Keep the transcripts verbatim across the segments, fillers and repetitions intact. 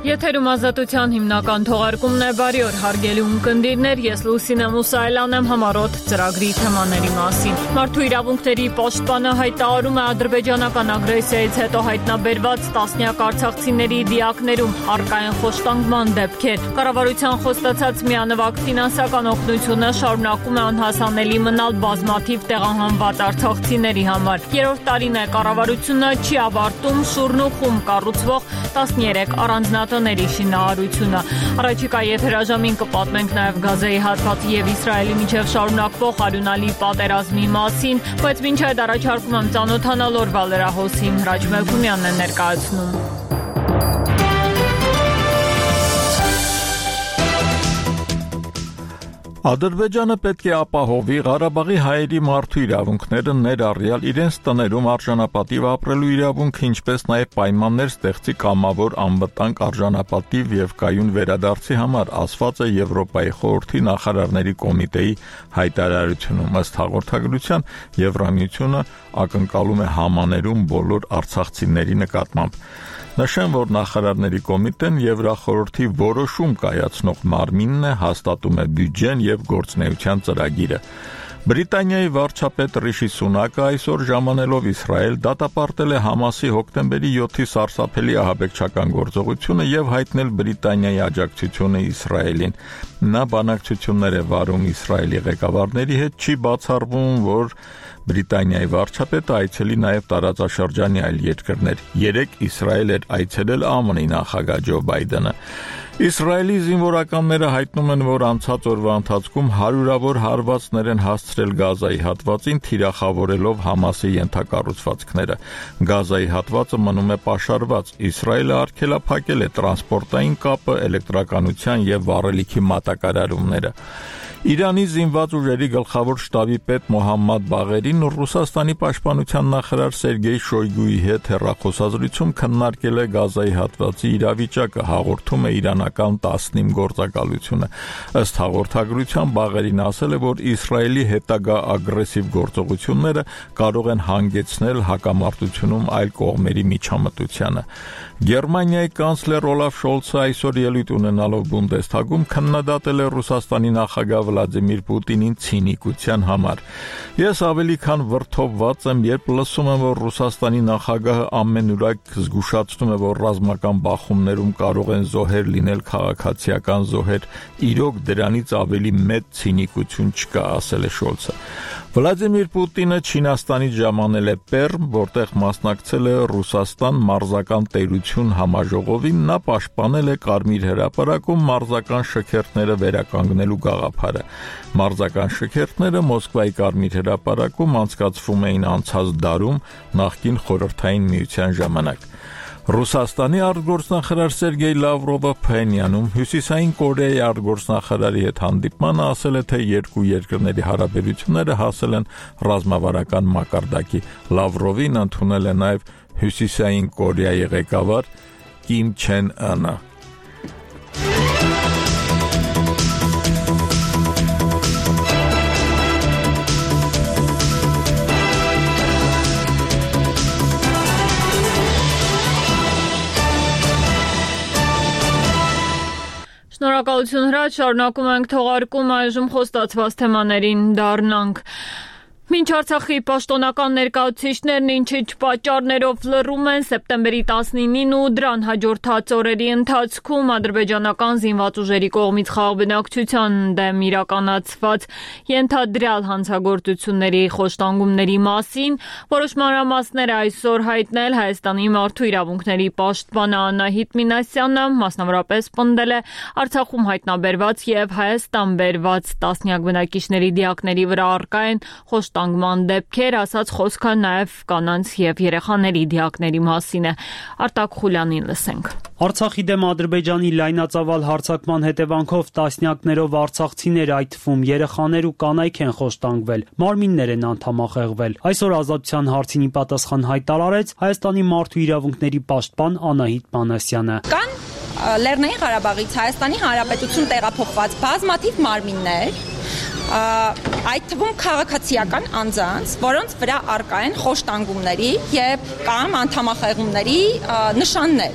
Եթերում ազատության հիմնական թողարկումն է, բարի օր հարգելի ունկնդիրներ, ես Լուսինե Մուսայելyan եմ համառոտ ծրագրի թեմաների մասին։ Մարդու իրավունքների պաշտպանը հայտարարում է ադրբեջանական ագրեսիայից հետո հայտնաբերված տասնյակ արցախցիների դիակներում առկա են խոշտանգման դեպքեր։ Կառավարության խոստացած միանվագ ֆինանսական օգնությունը շարունակում է անհասանելի մնալ բազմաթիվ տեղահանված արցախցիների համար։ Երրորդ տարին է կառավարությունը չի ավարտում Շուռնուխում կառուցվող տասներեք առանձնատների շինարարությունը։ Առաջիկա եթերաժամին կպատմենք նաև Գազայի հատվածի եւ Իսրայելի միջև շարունակվող արյունալի պատերազմի մասին, բայց մինչ այդ առաջարկում եմ ծանոթանալ օրվա լրահոսին։ Հրաչ Մելքումյանն է ներկայացնում։ Ադրբեջանը պետք է ապահովի Ղարաբաղի հայերի մարդու իրավունքները ներառյալ իրենց տներում արժանապատիվ ապրելու իրավունքը, ինչպես նաև պայմաններ ստեղծի կամավոր անվտանգ արժանապատիվ եւ կայուն վերադարձի համար, ասված է Եվրոպայի խորհրդի նախարարների կոմիտեի հայտարարությունում։ Ըստ հաղորդագրության Եվրամիությունը ակնկալում է համաներում բոլոր արցախցիների նկատմամբ։ Նշեմ, որ նախարարների կոմիտեն Եվրախորհրդի որոշում կայացնող մարմինն է, հաստատում է բյուջեն եւ գործունեության ծրագիրը։ Բրիտանիայի վարչապետ Ռիշի Սունակը այսօր ժամանելով Իսրայել դատապարտել է Համասի հոկտեմբերի յոթի սարսափելի ահաբեկչական գործողությունը եւ հայտնել Բրիտանիայի աջակցությունը Իսրայելին։ Նա բանակցություններ է վարում Իսրայելի ղեկավարների հետ, չի բացառվում, որ Բրիտանիայի վարչապետը այցելի նաև տարածաշրջանի այլ երկրներ։ Երեկ Իսրայել էր այցելել ԱՄՆ-ի նախագահ Ջո Բայդենը։ Իսրայելի զինվորականները հայտնում են, որ անցած օրվա ընթացքում հարյուրավոր հարվածներ են հասցրել Գազայի հատվածին, թիրախավորելով Համասի ենթակառուցվածքները։ Գազայի հատվածը մնում է պաշարված։ Իսրայելը արգելափակել է տրանսպորտային կապը, էլեկտրականության եւ վառելիքի մատակարարումները։ Իրանի զինված ուժերի գլխավոր շտաբի պետ Մոհամմադ Բաղերին Ռուսաստանի պաշտպանության նախարար Սերգեյ Շոյգուի հետ հեռախոսազրույցում քննարկել է Գազայի հատվածի իրավիճակը, հաղորդում է իրանական տասնիմ գործակալությունը։ Ըստ հաղորդագրության Բաղերին ասել է, որ Իսրայելի հետագա ագրեսիվ գործողությունները կարող են հանգեցնել հակամարտությունում այլ կողմերի միջամտությանը։ Գերմանիայի կանցլեր Օլաֆ Շոլցը այսօր ելույթ ունենալով Բունդեսթագում քննադատել է Ռուսաստանի նախագահ Վլադիմիր Պուտինին ցինիկության համար։ Ես ավելի քան վրդովված եմ, երբ լսում եմ, որ Ռուսաստանի նախագահը ամենուրակ զգուշացնում է, որ ռազմական բախումներում կարող են զոհեր լինել քաղաքացիական զոհեր։ Իրոք դրանից ավելի մեծ ցինիկություն չկա, ասել է Շոլցը։ Վլադիմիր Պուտինը Չինաստանից ժամանել է Պերմ, որտեղ մասնակցել է Ռուսաստան մարզական տերություն համաժողովին, նա պաշտպանել է Կարմիր հրապարակում մարզական շքերթները վերականգնելու գաղափարը։ Մարզական շքերթները Մոսկվայի Կարմիր հրապարակում անցկացվում էին անցած դարում նախկին Խորհրդային Միության ժամանակ։ Ռուսաստանի արտգործնախարար Սերգեյ Լավրովը Փենյանում Հյուսիսային Կորեայի արտգործնախարարի հետ հանդիպմանը ասել է, թե երկու երկրների հարաբերությունները հասել են ռազմավարական մակարդակի։ Լավրովին ընդունել է նաև Հյուսիսային Կորեայի ղեկավար Կիմ Չեն Ընը։ Շնորհակալություն Հրաչ, շարունակում ենք թողարկում, այժմ խոստացված թեմաներին դառնանք։ Մինչ Արցախի պաշտոնական ներկայացուցիչներն ինչ-ինչ պատճառներով լռում են, սեպտեմբերի տասնինին ու դրան հաջորդած օրերի ընթացքում ադրբեջանական զինված ուժերի կողմից խաղաղ բնակչության դեմ իրականացված ենթադրյալ հանցագործությունների խոշտանգումների մասին որոշ մանրամասներ այսօր հայտնել Հայաստանի մարդու իրավունքների պաշտպան Անահիտ Մինասյանը, մասնավորապես պնդել է Արցախում հայտնաբերված եւ Հայաստան բերված տասնյակ բնակիչների դիակների վրա առկա են խոշտանգումներ տանգման դեպքեր, ասած խոսքը նաև կանանց եւ երեխաների դիակների մասին է։ Արտակ Խուլյանին լսենք։ Արցախի դեմ Ադրբեջանի լայնածավալ հարձակման հետևանքով տասնյակներով արցախցիներ, այդ թվում երեխաներ ու կանայք են խոշտանգվել, մարմիններ են անդամախեղվել։ Այսօր Ազատության հարցին ի պատասխան հայտարարեց Հայաստանի մարդու իրավունքների պաշտպան Անահիտ Մանասյանը։ Կան Լեռնային Ղարաբաղից Հայաստանի Հանրապետություն տեղափոխված բազմաթիվ մարմիններ, այդ թվում քաղաքացիական անձանց, որոնց վրա առկա են խոշտանգումների եւ կամ անդամախեղումների նշաններ։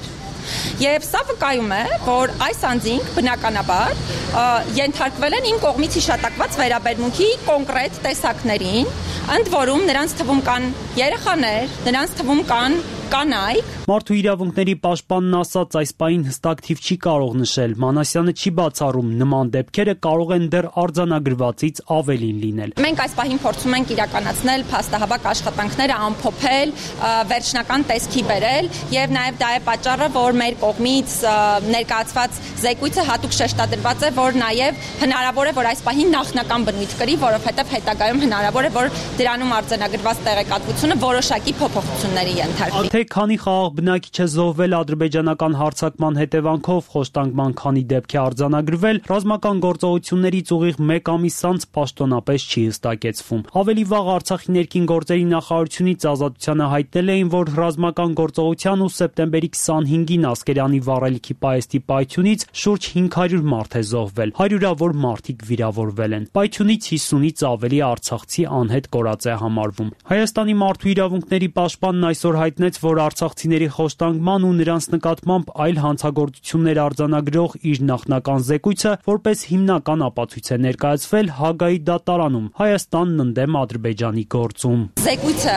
Եվ սա վկայում է, որ այս անձինք բնականաբար ենթարկվել են իմ կողմից հիշատակված վերաբերմունքի կոնկրետ տեսակներին, ընդ որում նրանց թվում կան երեխաներ, նրանց թվում կան կանայք։ Մարդու իրավունքների պաշտպանն ասաց, այս պահին հստակ թիվ չի կարող նշել։ Մանասյանը չի բացառում, նման դեպքերը կարող են դեռ արձանագրվածից ավելին լինել։ Մենք այս պահին փորձում ենք իրականացնել փաստահավաք աշխատանքները ամփոփել, վերջնական տեսքի բերել, եւ նաեւ դա է պատճառը, որ մեր կողմից ներկայացված զեկույցը հատուկ շեշտադրված է, որ նաեւ հնարավոր է, որ այս պահին նախնական բնույթ կրի, որովհետեւ հետագայում հնարավոր է, որ դրանում արձանագրված տեղեկատվությունը որոշակի փոփոխությունների ենթարկվի։ Թե քանի խաղաղ բնակիչ է զոհվել ադրբեջանական հարձակման հետևանքով, խոշտանգման քանի դեպք է արձանագրվել, ռազմական գործողություններից ուղիղ մեկ ամիս անց պաշտոնապես չի հստակեցվում։ Ավելի վաղ Արցախի ներքին գործերի նախարարությունից Ազատությանը հայտնել էին, որ ռազմական գործողության ու սեպտեմբերի քսանհինգին Ասկերանի վառելիքի պահեստի պայթյունից շուրջ հինգ հարյուր մարդ է զոհվել, հարյուրավոր մարդիկ վիրավորվել են։ Պայթյունից հիսունից ավելի արցախցի անհետ կորած է համարվում։ Հայաստանի մարդու իրավունքների պաշտպանն այսօր հայտնեց, որ արցախցիների խոշտանգման ու նրանց նկատմամբ այլ հանցագործություններ արձանագրող իր նախնական զեկույցը որպես հիմնական ապացույց է ներկայացվել Հագայի դատարանում Հայաստանն ընդդեմ Ադրբեջանի գործում։ Զեկույցը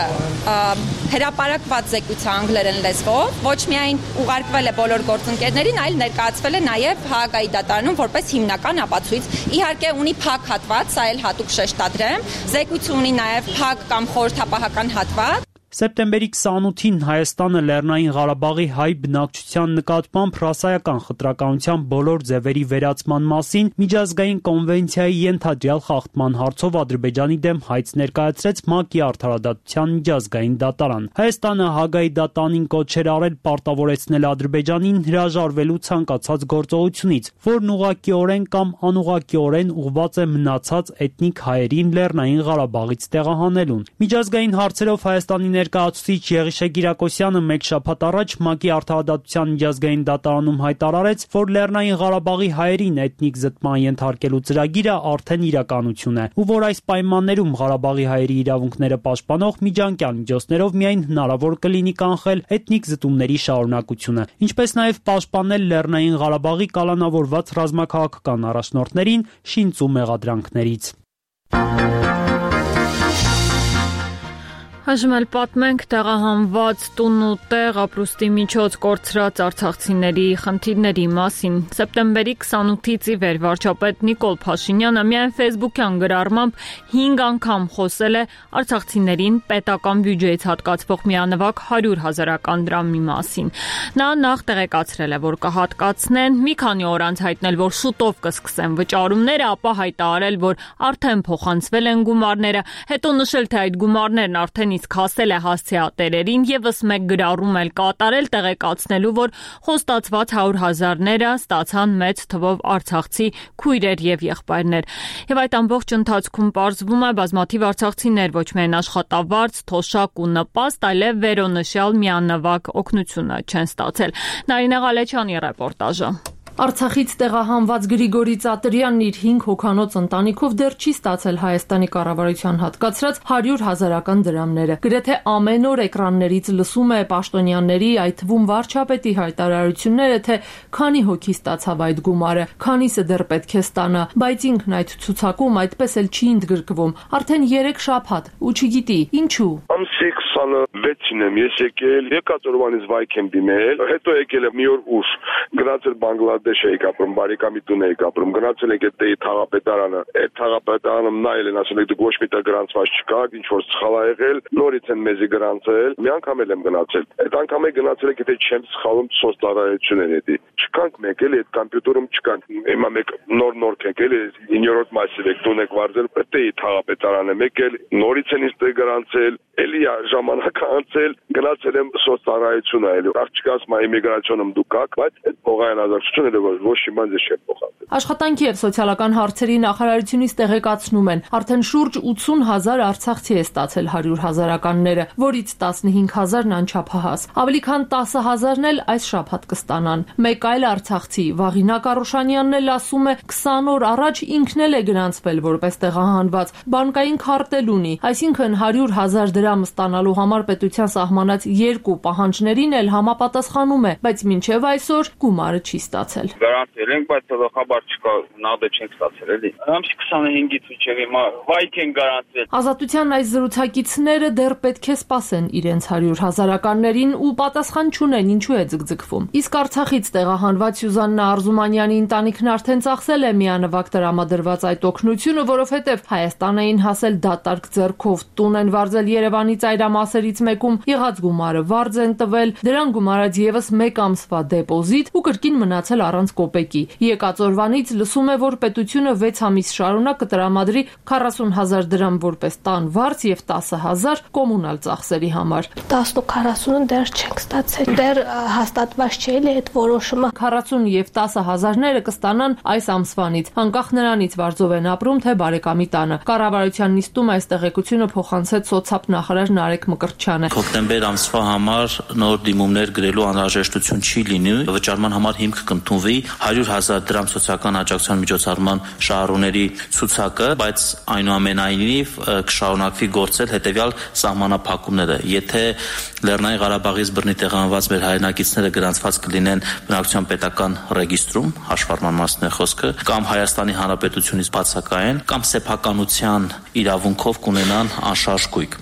հրապարակված զեկույց է անգլերեն լեզվով, ոչ միայն ուղարկվել է բոլոր գործընկերներին, այլ ներկայացվել է նաև Հագայի դատարանում որպես հիմնական ապացույց։ Իհարկե ունի փակ հատված, սա էլ հատուկ շեշտադրեմ, զեկույցը ունի նաև փակ կամ խորհրդապահական հատված։ Սեպտեմբերի քսանութին Հայաստանը Լեռնային Ղարաբաղի հայ բնակչության նկատմամբ ռասայական խտրականության բոլոր ձևերի վերացման մասին միջազգային կոնվենցիայի ենթադրյալ խախտման հարցով Ադրբեջանի դեմ հայց ներկայացրեց ՄԱԿ-ի արդարադատության միջազգային դատարան։ Հայաստանը Հագայի դատարանին կոչ էր արել պարտավորեցնել Ադրբեջանին հրաժարվելու ցանկացած գործողությունից, որն ուղղակիորեն կամ անուղղակիորեն ուղղված է մնացած էթնիկ հայերին Լեռնային Ղարաբաղից տեղահանելուն։ Միջազգային հարցերով Հայաստանի ներկայացուցիչ Եղիշե Կիրակոսյանը մեկ շաբաթ առաջ ՄԱԿ-ի արդարադատության միջազգային դատարանում հայտարարեց, որ Լեռնային Ղարաբաղի հայերին էթնիկ զտման ենթարկելու ծրագիրը արդեն իրականություն է, ու որ այս պայմաններում Ղարաբաղի հայերի իրավունքները պաշտպանող միջանկյալ միջոցներով միայն հնարավոր կլինի կանխել էթնիկ զտումների շարունակությունը, ինչպես նաև պաշտպանել Լեռնային Ղարաբաղի կալանավորված ռազմաքաղաքական առաջնորդներին շինծու մեղադրանքներից։ Այժմ էլ պատմենք տեղահանված տուն ու տեղ ապրուստի միջոց կորցրած արցախցիների խնդիրների մասին։ Սեպտեմբերի քսանութից ի վեր վարչապետ Նիկոլ Փաշինյանը միայն ֆեյսբուքյան գրառմամբ հինգ անգամ խոսել է արցախցիներին պետական բյուջեից հատկացվող միանվագ հարյուր հազարական դրամի մասին։ Նա նախ տեղեկացրել է, որ կհատկացնեն, մի քանի օր անց հայտնել, որ շուտով կսկսեն վճարումները, ապա հայտարարել, որ արդեն փոխանցվել են գումարները, հետո նշել, թե այդ գումարներն արդեն իսկ հասել է հասցեատերերին, եւս մեկ գրառում էլ կատարել տեղեկացնելու, որ խոստացված հարյուր հազարները ստացան մեծ թվով արցախցի քույրեր եւ եղբայրներ։ Եվ այդ ամբողջ ընթացքում պարզվում է բազմաթիվ արցախցիներ ոչ միայն աշխատավարձ, թոշակ ու նպաստ, այլև վերոնշյալ միանվագ օգնությունը չեն ստացել։ Նարինե Ղալեչյանի ռեպորտաժը։ Արցախից տեղահանված Գրիգորի Ծատրյանն իր հինգ հոգանոց ընտանիքով դեռ չի ստացել Հայաստանի կառավարության հատկացրած հարյուր հազարական դրամները։ Գրեթե ամեն օր էկրաններից լսում է պաշտոնյաների, այդ թվում վարչապետի հայտարարությունները, թե քանի հոգի ստացավ այդ գումարը, քանիսը դեռ պետք է ստանա, բայց ինքն այդ ցուցակում այդպես էլ չի ընդգրկվում։ Արդեն երեք շաբաթ ու չգիտի ինչու։ Ամսի քսանվեցին եմ ես եկել, եկած օրվանից վայք եմ դիմել, հետո եկել եմ մի օր ուշ, գնացել Բանգլադեշ էի ապրում, բարեկամի տուն էի ապրում, գնացել եք այդ թաղապետարանը, այդ թաղապետարանը նայել են, ասել եք դուք ոչ մի տեղ գրանցված չկաք, ինչ որ սխալ ա եղել, նորից են մեզի գրանցել, մի անգամ էլ եմ գնացել, այդ անգամ էլ գնացել եք, եթե չեմ սխալվում, սոցդարայություն են էդի, չկանք մեկ էլ այդ կամպյուտերում չկանք, հիմա մեկ նոր նոր եք էլի, իններորդ մասիվ եք տուն եք վարձել, պետք է թաղապետարանը մեկ էլ նորից են ինձ տեղ գրանցել, էլի ժամանակ անցել, գնացել եմ սոցդարայություն այլ, աղջիկաս մա իմիգրացիոնում դուք կաք, բայց այդ փողային ազատությունը ոչ իմանց չեմ փոխանցել։ Աշխատանքի եւ սոցիալական հարցերի նախարարությունից տեղեկացնում են, արդեն շուրջ ութսուն հազար արցախցի է ստացել հարյուր հազարականները, որից տասնհինգ հազարն անչափահաս։ Ավելի քան տասը հազարն էլ այս շաբաթ կստանան։ Մեկ այլ արցախցի Վաղինակ Արոշանյանն էլ ասում է, քսան օր առաջ ինքն էլ է գրանցվել որպես տեղահանված, բանկային քարտել ունի, այսինքն հարյուր հազար դրամ ստանալու համար պետության սահմանած երկու պահանջ պահանջներին էլ համապատասխանում է, բայց մինչև այսօր գումարը չի ստացել։ Գարանտել ենք, բայց թողախաբար չկա, նավը չենք ստացել էլի։ Ամսի քսանհինգից մինչև հիմա վայք են գարանտել։ Ազատության այս զրուցակիցները դեռ պետք է սպասեն իրենց հարյուր հազարականներին ու պատասխան չունեն ինչու է ձգձգվում։ Իսկ Արցախից տեղահանված Սյուզաննա Արզումանյանի ընտանիքն արդեն ծախսել է միանվագ տրամադրված այդ օգնությունը, որովհետև Հայաստան էին հասել դատարկ ձեռքով, տուն են վարձել Երևանի ծայրամասերից մեկում, եղած գումարը վարձ են տվել, դրան գումարած եւս մեկ ամսվա դեպոզիտ ու կրկին մնացել առանց կոպեկի։ Եկած օրվանից լսում է, որ պետությունը վեց ամիս շարունակ կտրամադրի քառասուն հազար դրամ որպես տան վարձ եւ տասը հազար կոմունալ ծախսերի համար։ տասն ու քառասունը դեռ չենք ստացել։ Դեռ հաստատված չէ էլի այդ որոշումը։ քառասուն եւ տասը հազարները կստանան այս ամսվանից, անկախ նրանից վարձով են ապրում թե բարեկամի տանը։ Կառավարության նիստում այս տեղեկությունը փոխանցեց սոցապ նախարար Նարեկ Մկրտչյանը։ Հոկտեմբեր ամսվա համար նոր դիմումներ գրելու անհրաժեշտություն չի լինի, վճարման համար հիմք կընդունվի հարյուր հազար դրամ սոցիալական աջակցության միջոցառման շահառուների ցուցակը, բայց այնուամենայնիվ կշարունակվի գործել հետևյալ սահմանափակումները։ Եթե Լեռնային Ղարաբաղից բռնի տեղանված մեր հայրենակիցները գրանցված կլինեն բնակչության պետական ռեգիստրում, հաշվառման մասն է խոսքը, կամ Հայաստանի Հանրապետությունից բացակայեն, կամ սեփականության իրավունքով կունենան անշարժ գույք։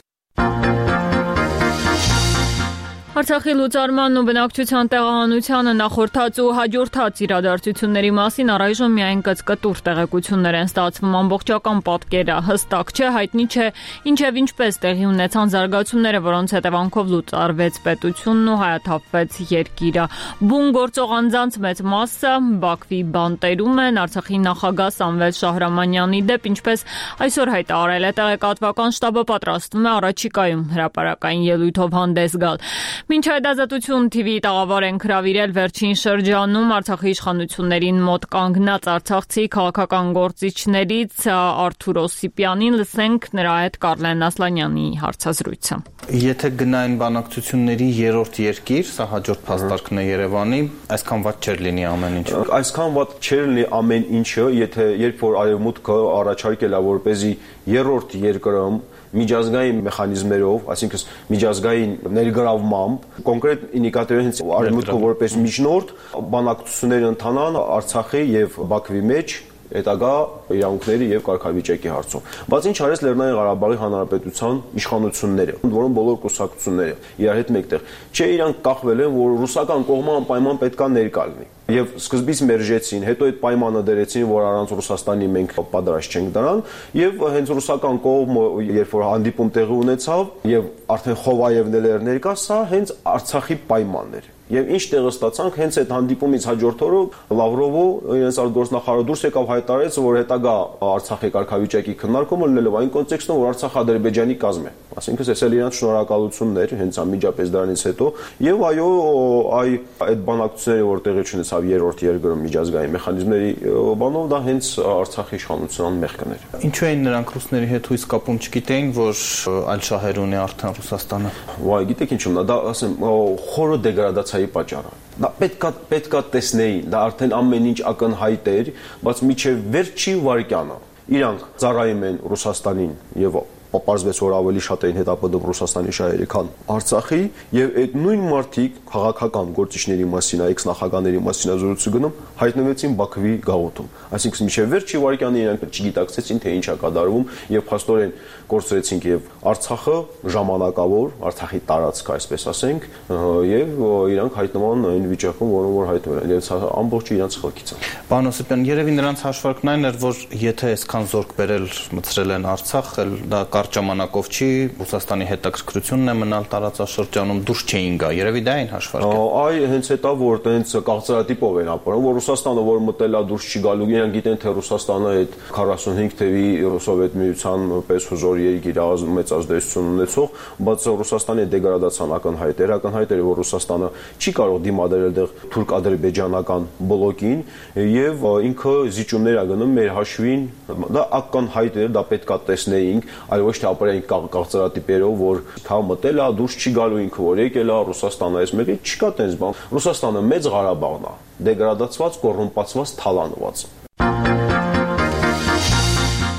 Արցախի լուծարման ու բնակչության տեղահանությանը նախորդած ու հաջորդած իրադարձությունների մասին առայժմ միայն կծկտուր տեղեկություններ են ստացվում, ամբողջական պատկերը հստակ չէ, հայտնի չէ ինչև ինչպես տեղի ունեցան զարգացումները, որոնց հետևանքով լուծարվեց պետությունն ու հայաթափվեց երկիրը։ Բուն գործող անձանց մեծ մասը Բաքվի բանտերում են, Արցախի նախագահ Սամվել Շահրամանյանի դեպ, ինչպես այսօր հայտարարել է տեղեկատվական շտաբը, պատրաստվում է առաջիկայում հրապարակային ելույթով հանդես գալ։ Մինչ այդ Ազատություն թիվի տաղավար են հրավիրել վերջին շրջանում Արցախի իշխանություններին մոտ կանգնած արցախցի քաղաքական գործիչներից Արթուր Օսիպյանին, լսենք նրա հետ Կարլեն Ասլանյանի հարցազրույցը։ Եթե գնային բանակցությունների երրորդ երկիր, սա հաջորդ փաստարկն է Երևանի, այսքան վատ չէր լինի ամեն ինչ։ Այսքան վատ չէր լինի ամեն ինչը, եթե երբ որ Արևմուտքը առաջարկել է որպեսզի երրորդ երկրում միջազգային մեխանիզմերով, այսինքն միջազգային ներգրավմամբ, կոնկրետ ինդիկատորը հենց Արևմուտքը որպես միջնորդ բանակցություններ ընթանան Արցախի եւ Բաքվի մեջ հետագա իրավունքների եւ կարգավիճակի հարցում։ Բայց ինչ արեց Լեռնային Ղարաբաղի Հանրապետության իշխանությունները, որոնք բոլոր կուսակցությունները իրար հետ մեկտեղ, չէ, իրանք կախվել են, որ ռուսական կողմը անպայման պետքա ներկա լինի։ Եվ սկզբից մերժեցին, հետո այդ պայմանը դրեցին, որ առանց Ռուսաստանի մենք պատրաստ չենք դրան, եւ հենց ռուսական կողմը, երբ որ հանդիպում տեղի ունեցավ, եւ արդեն Խովայևն էր ներկա, սա հենց Արցախի պայմանն էր։ Եվ ինչ տեղը ստացանք, հենց այդ հանդիպումից հաջորդ օրը Լավրովը իրենց արտգործնախարարը դուրս եկավ հայտարարեց, որ հետագա Արցախի կարգավիճակի քննարկումը լինելով այն կոնտեքստում, որ Արցախը Ադրբեջանի կազմ է։ Այսինքն էս էլ իրանց շնորհակալություններ հենց անմիջապես դրանից հետո, եւ այո, այ այդ բանակցությունները, որ տեղի ունեցավ երրորդ երկրում միջազգային մեխանիզմների բանով, դա հենց Արցախի իշխանության մեղքն էր։ Ինչու էին նրանք ռուսների հետ հույս կապում, չգիտեին, որ այլ շահեր ունի արդեն Ռուսաստանը։ Վայ, գիտեք ինչու՞մն է, դա ասեմ, խորը դեգրադացիայի պատճառը։ Դա պետքա պետքա տեսնեին, դա արդեն ամեն ինչ ակնհայտ էր, բայց միջև վերջի վարկյանը իրանք ծառայում են Ռուսաստանին եւ պարզվեց, որ ավելի շատ էին հետապնդում Ռուսաստանի շահերը, քան Արցախի, եւ այդ նույն մարդիկ քաղաքական գործիչների մասին, այքս նախագահների մասին զրույցը գնում, հայտնվեցին Բաքվի գաղութում։ Այսինքն միջև վերջի վարկյանը իրանք չգիտակցեցին, թե ինչ է կատարվում, եւ փաստորեն կորցրեցինք եւ Արցախը ժամանակավոր, Արցախի տարածքը, այսպես ասենք, եւ իրանք հայտնման այն վիճակում, որոնք որ հայտնվել են, եւ սա ամբողջը իրանք խելքից է։ Պարոն Օսիպյան, երևի նրանց հաշվարկն այն էր, որ եթե այսքան զորք բերել մցրել են Արցախ, դա կարճ ժամանակով չի, Ռուսաստանի հետաքրքրությունն է մնալ տարածաշրջանում, դուրս չէին գա, երևի դա այն հաշվարկը։ Այ հենց հետա որ տենց կարծրատիպով են ապրում, որ Ռուսաստանը որ մտել է դուրս չի գալու, իրանք գիտեն թե Ռուսաստանը այդ քառասունհինգ թվի Սովետ միության պես հզոր երկիր մեծ ազդեցություն ունեցող, բայց Ռուսաստանի դեգրադացիան ակնհայտ էր, ակնհայտ էր, որ Ռուսաստանը չի կարող դիմադրել դեռ թուրք-ադրբեջանական բլոկին եւ ինքը զիջումներ է գնում մեր հաշվին, դա ակնհայտ էր, դա պետքա տեսնեինք, այլ ոչ թե ապրեինք կարծրատիպերով, որ թա մտել է, դուրս չի գալու, ինքը որ եկել է Ռուսաստանը, այս մեկի չկա տենց բան։ Ռուսաստանը մեծ Ղարաբաղն է, դեգրադացված, կոռումպացված, թալանված։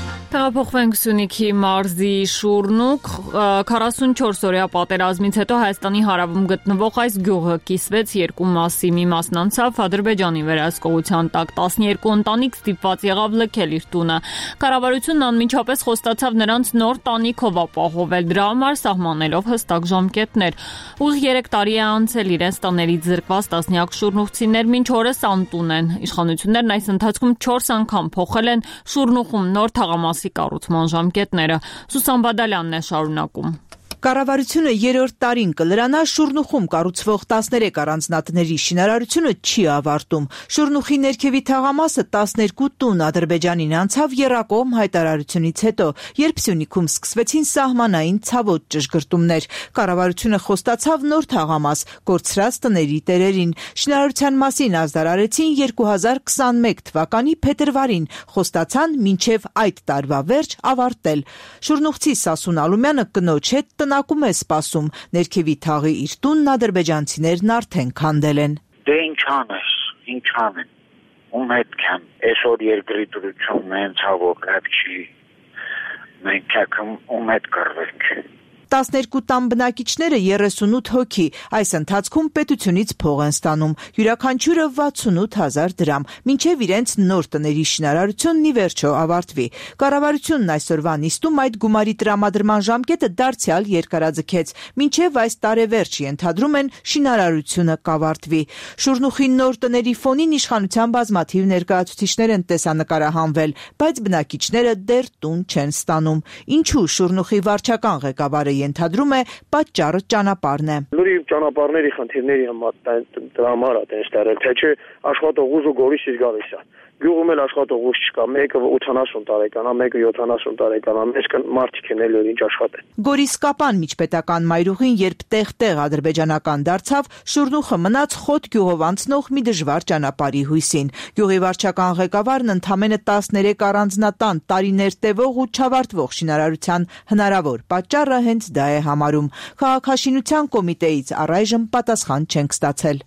Տեղափոխվենք Սյունիքի մարզի Շուռնուկ, քառասունչորս օրյա պատերազմից հետո Հայաստանի հարավում գտնվող այս գյուղը կիսվեց երկու մասի, մի մասն անցավ Ադրբեջանի վերահսկողության տակ, տասներկու ընտանիք ստիպված եղավ լքել իր տունը։ Կառավարությունն անմիջապես խոստացավ նրանց նոր տանիքով ապահովել, դրա համար սահմանելով հստակ ժամկետներ։ Ուղիղ երեք տարի է անցել իրենց տներից զրկված տասնյակ շուռնուղցիներ մինչ օրս անտուն են։ Իշխանություններն այս ընթացքում չորս անգամ փոխել են Շուռնուխում նոր թաղամասի կառուցման ժամկետները։ Սուսան Բադալյանն է շարունակում։ Կառավարությունը երրորդ տարին կլրանա Շուռնուխում կառուցվող տասներեք առանձնատների շինարարությունը չի ավարտում։ Շուռնուխի ներքևի թաղամասը տասներկու տուն Ադրբեջանին անցավ եռակողմ հայտարարությունից հետո, երբ Սյունիքում սկսվեցին սահմանային ցավոտ ճշգրտումներ։ Կառավարությունը խոստացավ նոր թաղամաս կորցրած տների տերերին։ Շինարարության մասին ազդարարեցին երկու հազար քսաներեք թվականի փետրվարին, խոստացան մինչև այդ տարվա վերջ ավարտել։ Շուռնուխցի Սասուն Ալումյանը կնոջ հետ նակում է սպասում, ներքևի թաղի իր տունն ադրբեջանցիներն արդեն քանդել են։ Դե ինչ անես, ինչ անեն, ում հետ կան, այսօր երկրի դրությունն են ցավոք այդ չի, մենք ում հետ կռվենք։ տասներկու տան բնակիչները երեսունութ հոգի, այս ընթացքում պետությունից փող են ստանում, յուրաքանչյուրը վաթսունութ հազար դրամ, մինչև իրենց նոր տների շինարարությունն ի վերջո ավարտվի։ Կառավարությունն այսօրվա նիստում այդ գումարի տրամադրման ժամկետը դարձյալ երկարաձգեց, մինչև այս տարեվերջ ենթադրում են շինարարությունը կավարտվի։ Շուռնուխի նոր տների ֆոնին իշխանության բազմաթիվ ներկայացուցիչներ են տեսանկարահանվել, բայց բնակիչները դեռ տուն չեն ստանում։ Ինչու Շուռնուխի վարչական ղեկավարը ենթադրում է պատճառը ճանապարհն է։ Լուրի ճանապարհների խնդիրների համար է տենց տարել, թե չէ աշխատող ուժը Գորիսից գալիս է։ Գյուղում էլ աշխատող ուժ չկա, մեկը ութանասուն տարեկան է, մեկը յոթանասուն տարեկան է, մեծ մարդիկ են էլ ինչ աշխատեն։ Գորիսկապան միջպետական մայրուղին երբ տեղ-տեղ ադրբեջանական դարձավ, Շուռնուխը մնաց խոտ գյուղով անցնող մի դժվար ճանապարհի հույսին։ Գյուղի վարչական ղեկավարն ընդամենը տասներեք առանձնատան տարիներ տևող ու չավարտվող շինարարության հնարավոր պատճառը հենց դա է համարում։ Քաղաքաշինության կոմիտեից առայժմ պատասխան չենք ստացել։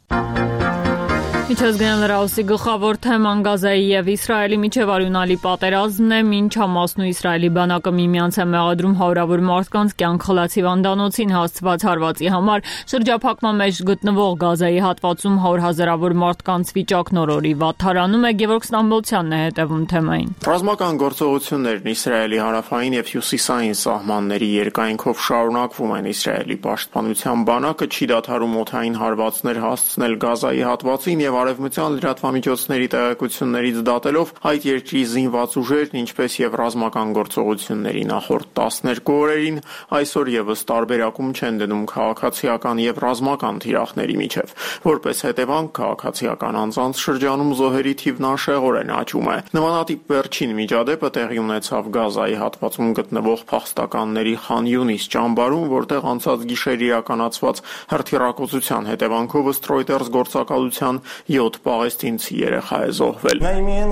Միջազգային լրահոսի գլխավոր թեման Գազայի եւ Իսրայելի միջև արյունալի պատերազմն է, մինչ Համասն ու Իսրայելի բանակը միմյանց են մեղադրում հարյուրավոր մարդկանց կյանք խլացի վանդանոցին հասցված հարվածի համար, շրջափակման մեջ գտնվող Գազայի հատվածում հարյուր հազարավոր մարդկանց վիճակն օրորի վատթարանում է։ Գևորգ Ստամբոլցյանն է հետևում թեմային։ Ռազմական գործողություններն Իսրայելի հարավային եւ հյուսիսային սահմանների երկայնքով շարունակվում են։ Իսրայելի պաշտպանության բանակը չի դադարում օդային հարվածներ հասցնել Գազայի հատվածին եւ արևմտյան լրատվամիջոցների տեղեկություններից դատելով այդ երկրի զինված ուժերն, ինչպես եւ ռազմական գործողությունների նախորդ տասներկու օրերին, այսօր եւս տարբերակում չեն դնում քաղաքացիական եւ ռազմական թիրախների միջև։ Որպես հետևանք, քաղաքացիական անձանց շրջանում զոհերի թիվն անշեղորեն աճում է։ Նմանատիպ վերջին միջադեպը տեղի ունեցավ Գազայի հատվածում գտնվող փախստականների Խան Յունիս ճամբարում, որտեղ անցած գիշեր իրականացված հրթիռակոծության հետևանքով ըստ Reuters գործակալության յոթ պաղեստինցի երեխա է զոհվել։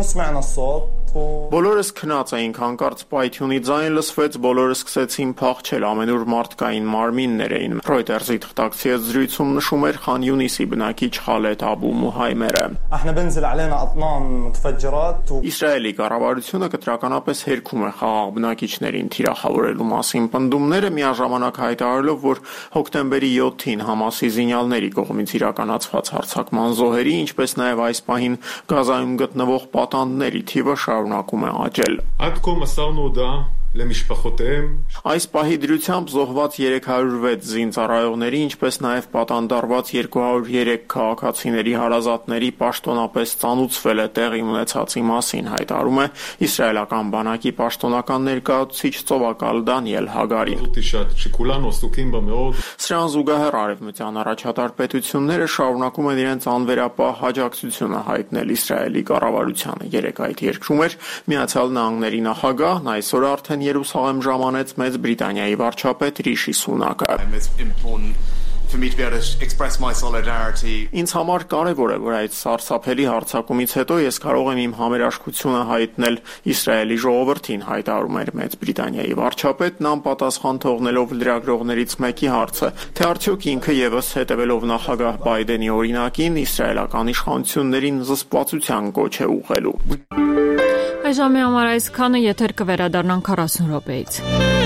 Բոլորս քնած էինք, հանկարծ պայթյունի ձայն լսվեց, բոլորը սկսեցին փախչել, ամենուր մարդկային մարմիններ էին։ Reuters-ի թղթակցի հետ զրույցում նշում էր Խան Յունիսի բնակիչ Խալեդ Աբու Մուհայմերը։ Իսրայելի կառավարությունը կտրականապես հերքում է խաղաղ բնակիչներին թիրախավորելու մասին պնդումները, միաժամանակ հայտարարելով, որ հոկտեմբերի յոթին Համասի զինյալների կողմից իրականացված հարձակման զոհերի, ինչպես նաև այս պահին Գազայում գտնվող պատանդների թիվը շարունակում է աճել։ Այս պահի դրությամբ զոհված երեք հարյուր վեց զինծառայողների, ինչպես նաև պատանդարված երկու հարյուր երեք քաղաքացիների հարազատների պաշտոնապես ծանուցվել է տեղի ունեցածի մասին, հայտարարում է իսրայելական բանակի պաշտոնական ներկայացուցիչ ծովակալ Դանիել Հագարին։ Սրան զուգահեռ արևմտյան առաջատար պետությունները շարունակում են իրենց անվերապահ աջակցությունը հայտնել Իսրայելի կառավարությանը։ Երեք այդ երկրում էր Միացյալ Նահանգների նախագահն, այսօր արդեն Երուսաղեմ ժամանեց Մեծ Բրիտանիայի վարչապետ Ռիշի Սունակը։ Ինձ համար կարևոր է, որ այդ սարսափելի հարձակումից հետո ես կարող եմ իմ համերաշխությունը հայտնել Իսրայելի ժողովրդին, հայտարարում էր Մեծ Բրիտանիայի վարչապետն անպատասխան թողնելով լրագրողներից մեկի հարցը, թե արդյոք ինքը եւս հետևելով նախագահ Բայդենի օրինակին իսրայելական իշխանություններին զսպվածության կոչ է ուղղելու։ Այժմի համար այսքանը, եթեր կվերադառնանք քառասուն րոպեից։